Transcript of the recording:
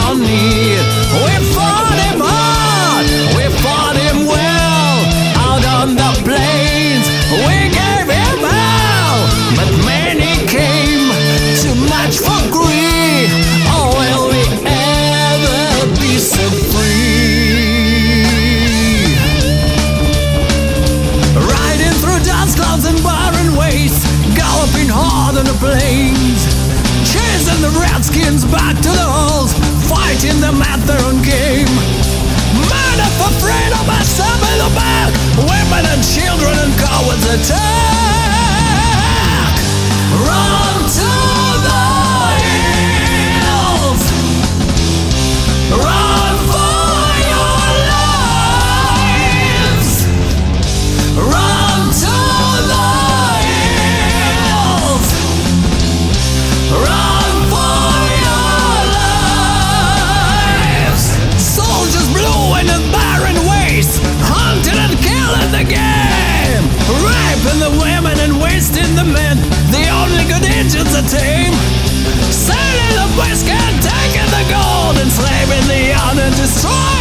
our need. We fought him hard, we fought him well. Out on the plains, we gave him hell. But many came, too much for greed. Oh, will we ever be set free? Riding through dust clouds and barren wastes, galloping hard on the plains, chasing the redskins back to the halls, fighting them at their own game. Murder for freedom and stab in the back, women and children and cowards attack. Run to the hills, run for your lives. Run to the hills, run for your lives. Soldiers blew in the barren wastes, hunting and killing the game, raping the women and wasting the men. The only good Indians are tame, selling the whiskey and taking the gold, enslaving the young and destroying